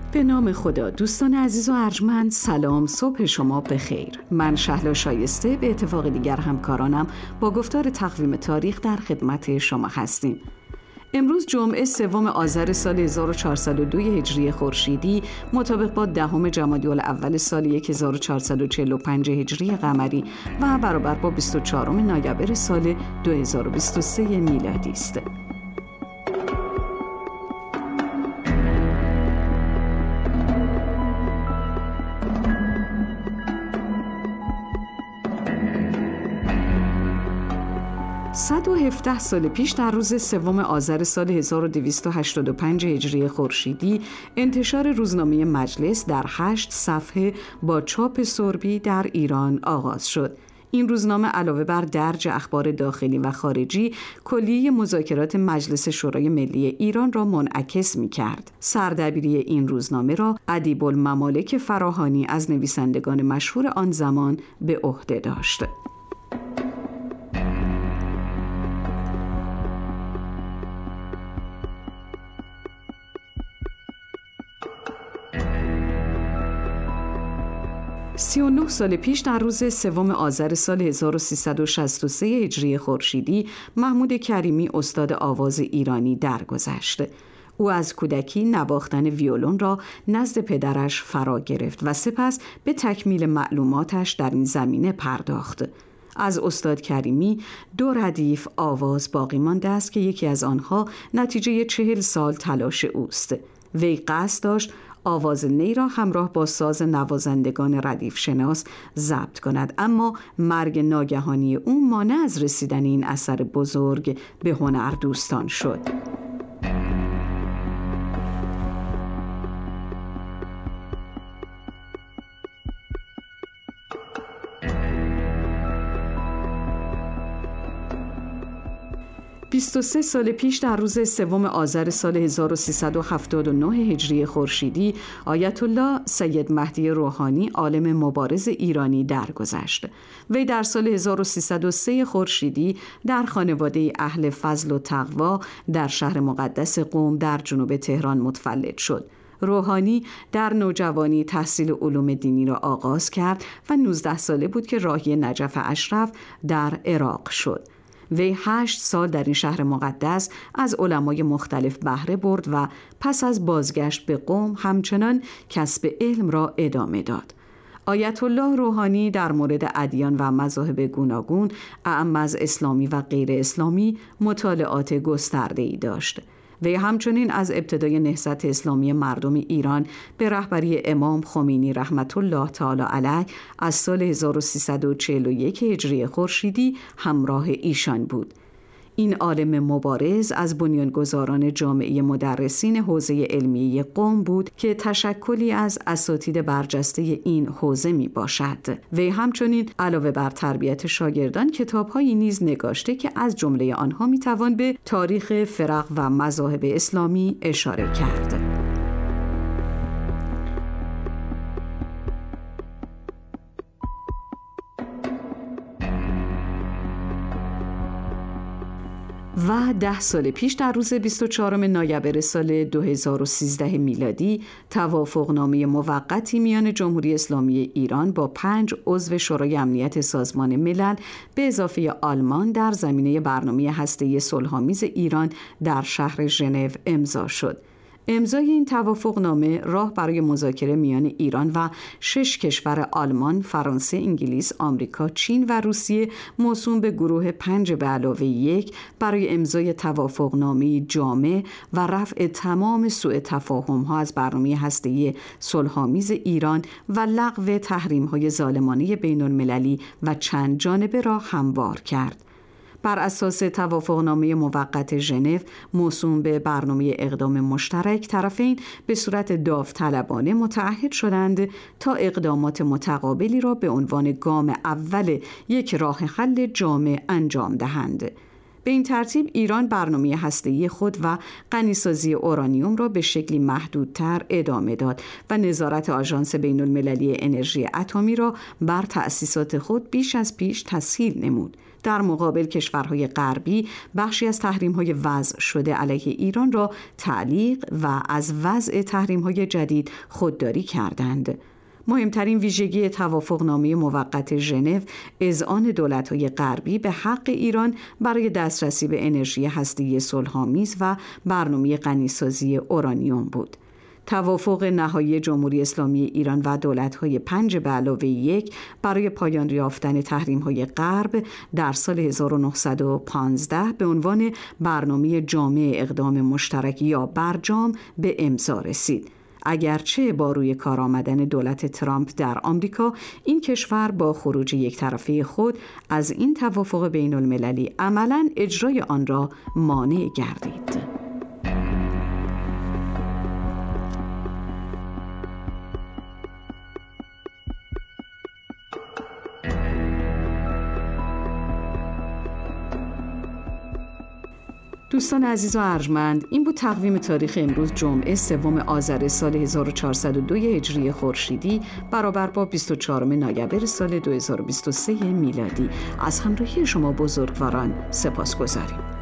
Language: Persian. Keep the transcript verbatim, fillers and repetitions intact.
به نام خدا. دوستان عزیز و ارجمند، سلام، صبح شما بخیر. من شهلا شایسته به اتفاق دیگر همکارانم با گفتار تقویم تاریخ در خدمت شما هستیم. امروز جمعه سوم آذر سال هزار و چهارصد و دو هجری خورشیدی مطابق با دهم جمادی الاول سال هزار و چهارصد و چهل و پنج هجری قمری و برابر با بیست و چهارم نوامبر سال دو هزار و بیست و سه میلادی است. صد و هفده سال پیش در روز سوم آذر سال هزار و دویست و هشتاد و پنج هجری خورشیدی انتشار روزنامه مجلس در هشت صفحه با چاپ سربی در ایران آغاز شد. این روزنامه علاوه بر درج اخبار داخلی و خارجی، کلیه مذاکرات مجلس شورای ملی ایران را منعکس می‌کرد. سردبیری این روزنامه را ادیب الممالک فراهانی از نویسندگان مشهور آن زمان به عهده داشت. سی و نه سال پیش در روز سوم آذر سال هزار و سیصد و شصت و سه هجری خورشیدی محمود کریمی استاد آواز ایرانی درگذشت. او از کودکی نواختن ویولون را نزد پدرش فرا گرفت و سپس به تکمیل معلوماتش در این زمینه پرداخت. از استاد کریمی دو ردیف آواز باقی مانده است که یکی از آنها نتیجه چهل سال تلاش اوست. وی قصد داشت آواز نی را همراه با ساز نوازندگان ردیف شناس ضبط کند، اما مرگ ناگهانی او مانع از رسیدن این اثر بزرگ به هنر دوستان شد. بیست و سه سال پیش در روز سوم آذر سال هزار و سیصد و هفتاد و نه هجری خورشیدی آیت الله سید مهدی روحانی عالم مبارز ایرانی درگذشت. وی در سال هزار و سیصد و سه خورشیدی در خانواده اهل فضل و تقوا در شهر مقدس قم در جنوب تهران متولد شد. روحانی در نوجوانی تحصیل علوم دینی را آغاز کرد و نوزده ساله بود که راهی نجف اشرف در عراق شد. وی هشت سال در این شهر مقدس از علمای مختلف بهره برد و پس از بازگشت به قم همچنان کسب علم را ادامه داد. آیت الله روحانی در مورد ادیان و مذاهب گوناگون، اعم از اسلامی و غیر اسلامی، مطالعات گسترده‌ای داشت. وی همچنین از ابتدای نهضت اسلامی مردم ایران به رهبری امام خمینی رحمت الله تعالی علیه از سال هزار و سیصد و چهل و یک هجری خورشیدی همراه ایشان بود. این عالم مبارز از بنیانگذاران جامعه مدرسین حوزه علمیه قم بود که تشکلی از اساتید برجسته این حوزه می باشد. وی همچنین علاوه بر تربیت شاگردان کتاب‌هایی نیز نگاشته که از جمله آنها می توان به تاریخ فرق و مذاهب اسلامی اشاره کرد. و ده سال پیش در روز بیست و چهارم نوامبر سال دو هزار و سیزده میلادی توافقنامه موقتی میان جمهوری اسلامی ایران با پنج عضو شورای امنیت سازمان ملل به اضافه آلمان در زمینه برنامه هسته‌ای صلح‌آمیز ایران در شهر ژنو امضا شد. امضای این توافقنامه راه برای مذاکره میان ایران و شش کشور آلمان، فرانسه، انگلیس، آمریکا، چین و روسیه موسوم به گروه پنج به علاوه یک برای امضای توافقنامه جامع و رفع تمام سوء تفاهم‌ها از برنامه هسته‌ای صلح‌آمیز ایران و لغو تحریم‌های ظالمانه بین‌المللی و چند جانبه را هموار کرد. بر اساس توافقنامه موقت ژنو موسوم به برنامه اقدام مشترک، طرفین به صورت داوطلبانه متعهد شدند تا اقدامات متقابلی را به عنوان گام اول یک راه حل جامع انجام دهند. به این ترتیب ایران برنامه هسته‌ای خود و غنیسازی اورانیوم را به شکلی محدودتر ادامه داد و نظارت آژانس بین‌المللی انرژی اتمی را بر تأسیسات خود بیش از پیش تسهیل نمود. در مقابل کشورهای غربی بخشی از تحریم‌های وضع شده علیه ایران را تعلیق و از وضع تحریم‌های جدید خودداری کردند. مهمترین ویژگی توافقنامه موقت ژنو اذعان دولت‌های غربی به حق ایران برای دسترسی به انرژی هسته‌ای صلح‌آمیز و برنامه غنیسازی اورانیوم بود. توافق نهایی جمهوری اسلامی ایران و دولت‌های پنج به علاوه یک برای پایان یافتن تحریم‌های غرب در سال هزار و نهصد و پانزده به عنوان برنامه جامع اقدام مشترک یا برجام به امضا رسید. اگرچه با روی کار آمدن دولت ترامپ در آمریکا، این کشور با خروج یک طرفه خود از این توافق بین المللی عملاً اجرای آن را مانع گردید. دوستان عزیز و ارجمند، این بود تقویم تاریخ امروز جمعه سوم آذر سال هزار و چهارصد و دو هجری خورشیدی برابر با بیست و چهارم نوامبر سال دو هزار و بیست و سه میلادی. از همراهی شما بزرگواران سپاسگزاریم.